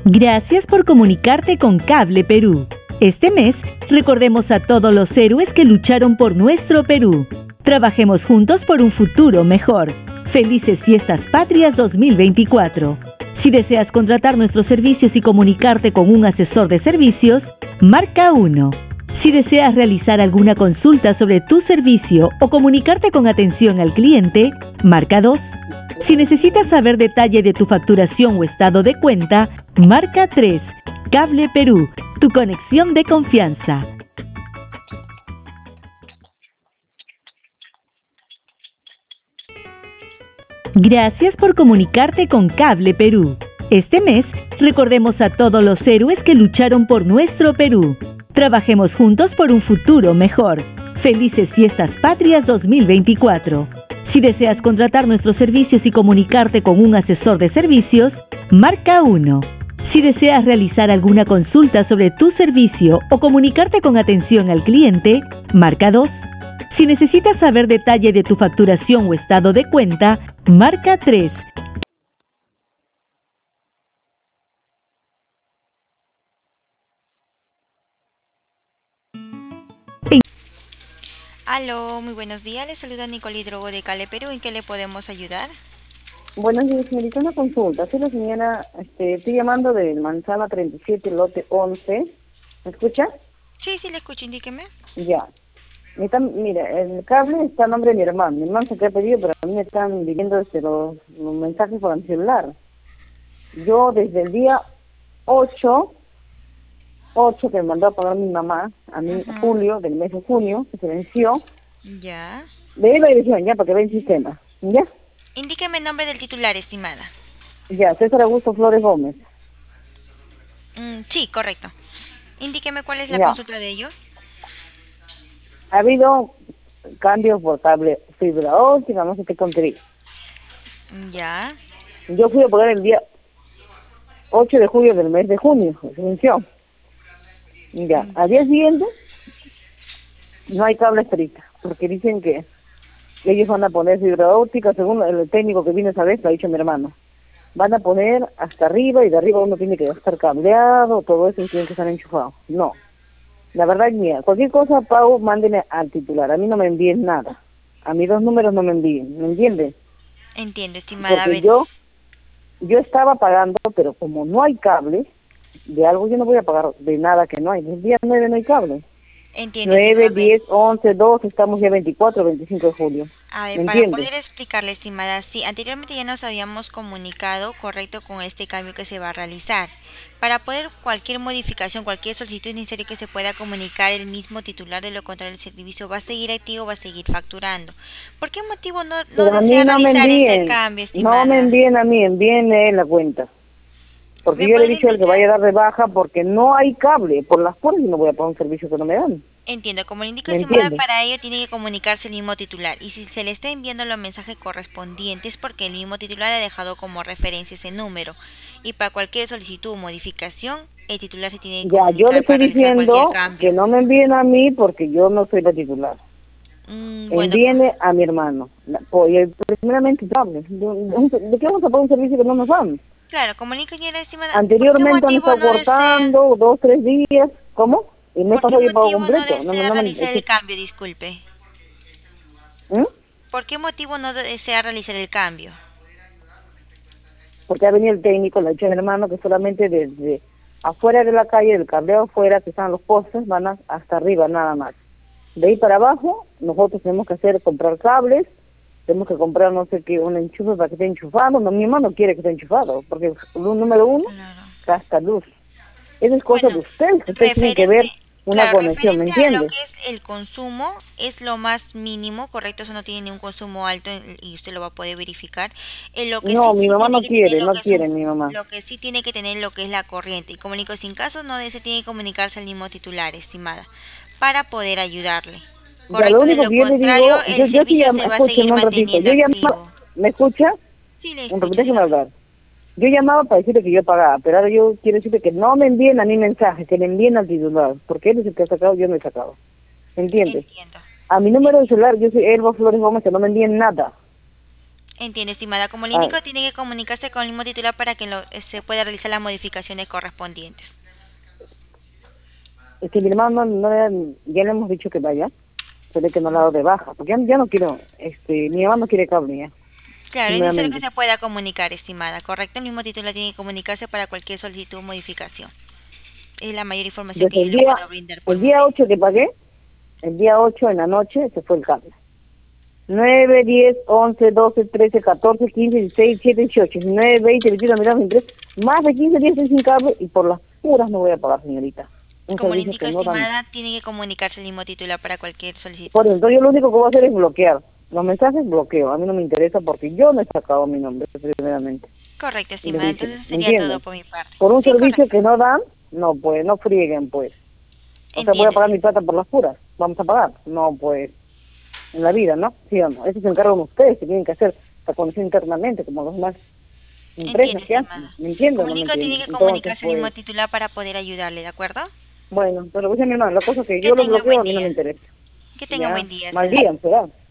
Gracias por comunicarte con Cable Perú. Este mes, recordemos a todos los héroes que lucharon por nuestro Perú. Trabajemos juntos por un futuro mejor. Felices Fiestas Patrias 2024. Si deseas contratar nuestros servicios y comunicarte con un asesor de servicios, marca 1. Si deseas realizar alguna consulta sobre tu servicio o comunicarte con atención al cliente, marca 2. Si necesitas saber detalle de tu facturación o estado de cuenta, marca 3. Cable Perú, tu conexión de confianza. Gracias por comunicarte con Cable Perú. Este mes, recordemos a todos los héroes que lucharon por nuestro Perú. Trabajemos juntos por un futuro mejor. Felices Fiestas Patrias 2024. Si deseas contratar nuestros servicios y comunicarte con un asesor de servicios, marca 1. Si deseas realizar alguna consulta sobre tu servicio o comunicarte con atención al cliente, marca 2. Si necesitas saber detalle de tu facturación o estado de cuenta, marca 3. Aló, muy buenos días. Les saluda Nicole Hidrogo de Cable Perú. ¿En qué le podemos ayudar? Buenos días, señorita. Una consulta. Soy la señora, estoy llamando de Manzana 37, lote 11. ¿Me escucha? Sí, sí, le escucho. Indíqueme. Ya. Mira, el cable está a nombre de mi hermano. Mi hermano se queda pedido, pero a mí me están viviendo los mensajes por el celular. Yo desde el día 8 que me mandó a pagar mi mamá, a mí julio, del mes de junio, que se venció, Ya. le di la dirección ya para que vea el sistema. ¿Ya? Indíqueme el nombre del titular, estimada. Ya, César Augusto Flores Gómez. Sí, correcto. Indíqueme cuál es la Ya. consulta de ellos. Ha habido cambios por cable, fibra óptica, no sé qué tontería. Ya. Yo fui a pagar el día 8 de julio del mes de junio, se venció. Ya, al día siguiente no hay cable estricta, porque dicen que ellos van a poner fibra óptica, según el técnico que vino esa vez, lo ha dicho mi hermano. Van a poner hasta arriba y de arriba uno tiene que estar cableado, todo eso y tienen que estar enchufados. No, la verdad es mía. Cualquier cosa, Pau, mándenme al titular. A mí no me envíen nada. A mí 2 números no me envíen, ¿me entiendes? Entiendo, estimada. A Porque ver. yo estaba pagando, pero como no hay cable, de algo yo no voy a pagar de nada que no hay. El día 9 no hay cable. Entiendo, 9, estimada. 10, 11, 12, estamos ya 24, 25 de julio. A ver, ¿Me para entiendes? poder explicarle, estimada, sí, anteriormente ya nos habíamos comunicado, correcto, con este cambio que se va a realizar. Para poder cualquier modificación, cualquier solicitud es necesario que se pueda comunicar el mismo titular, de lo contrario el servicio va a seguir activo, va a seguir facturando. ¿Por qué motivo no Pero a mí desea no me realizar este envíen, cambio, no me estimada? envíen a mí, envíenle la cuenta. Porque ¿Me yo le he podría dicho al que indicar? vaya a dar de baja porque no hay cable. Por las puertas y no voy a pagar un servicio que no me dan. Entiendo, como le indico, ¿Me estimada, entiendes? para ello tiene que comunicarse el mismo titular. Y si se le está enviando los mensajes correspondientes, porque el mismo titular ha dejado como referencia ese número. Y para cualquier solicitud o modificación, el titular se tiene que Ya, yo le comunicar estoy para realizar cualquier diciendo que cambio. no me envíen a mí porque yo no soy la titular. Bueno, Envíenle a mi hermano. Primeramente, cable. ¿De qué vamos a pagar un servicio que no nos dan? claro, como le indico, señora estimada, ¿por qué Anteriormente han motivo estado no desea, cortando 2, 3 días. ¿Cómo? El mes por qué pasado yo pago motivo no completo. desea realizar el cambio? Disculpe. ¿Mm? ¿Por qué motivo no desea realizar el cambio? Porque ha venido el técnico, le ha dicho a mi hermano que solamente desde afuera de la calle, del cableado afuera, que están los postes, van hasta arriba nada más. De ahí para abajo, nosotros tenemos que comprar cables, tenemos que comprar no sé qué, un enchufe para que esté enchufado. No, mi hermano quiere que esté enchufado, porque número uno, Claro. gasta luz. Esa es cosa de Bueno, ustedes, que ustedes tienen que referente, ver una claro, conexión, ¿me referente a lo entiendes? que es el consumo, es lo más mínimo, correcto, eso no tiene ni un consumo alto y usted lo va a poder verificar. Lo que No, sí mi sí mamá tiene no que tener quiere, lo no que es quiere mi mamá. lo que sí tiene que tener lo que es la corriente. Y como le digo, sin caso no se tiene que comunicarse al mismo titular, estimada, para poder ayudarle. Ya, lo Correcto, de único lo que yo le contrario, digo, el yo sí, servicio se va a seguir escúcheme un ratito, manteniendo yo llamaba, activo. ¿me escucha? Sí, le Un escucho, ratito, déjeme dígame. hablar. Yo llamaba para decirle que yo pagaba, pero ahora yo quiero decirle que no me envíen a mi mensaje, que le envíen al titular, porque él es el que ha sacado, yo no he sacado. ¿Entiendes? Entiendo. A mi número de celular, yo soy Elba Flores Gómez, que no me envíen nada. Entiende, estimada. Como le Ah, indico, tiene que comunicarse con el mismo titular para que se pueda realizar las modificaciones correspondientes. es que mi hermano ya le hemos dicho que vaya, pero es que no la ha dado de baja, porque ya no quiero, mi hermano no quiere cable ya, Claro, es necesario que primeramente. se pueda comunicar, estimada. Correcto, el mismo titular tiene que comunicarse para cualquier solicitud o modificación. Es la mayor información que Desde yo le puedo brindar por el el día momento. 8 que pagué, el día 8 en la noche se fue el cable. 9, 10, 11, 12, 13, 14, 15, 16, 17, 18, 19, 20, 21, 22, 23, más de 15 días estoy sin cable y por las puras no voy a pagar, señorita. Un Como le servicio indico, que no dan. estimada, tiene que comunicarse el mismo titular para cualquier Por solicitud. eso, yo lo único que voy a hacer es bloquear. Los mensajes bloqueo. A mí no me interesa porque yo no he sacado mi nombre, primeramente. Correcto, Y les estimada. dije, Entonces ¿me sería todo entienden? por mi parte. Por un Sí, servicio correcto. que no dan, no, pues, no frieguen, pues. O sea, voy a Entiende, pagar sí. mi plata por las puras. Vamos a pagar. No, pues, en la vida, ¿no? ¿Sí o no? Eso se encargan ustedes, que tienen que hacer esta conexión internamente, como los demás empresas Entiende, que hacen. estimada. ¿Me Sí, entienden o como no le me digo, tiene entienden? que Entonces, comunicarse el pues, mismo titular para poder ayudarle, ¿de acuerdo? bueno, pero pues, mi hermano, la cosa es que Que yo lo tenga bloqueo, buen a mí no me día. interesa. Que tenga Ya, buen día, hasta mal luego. día, será.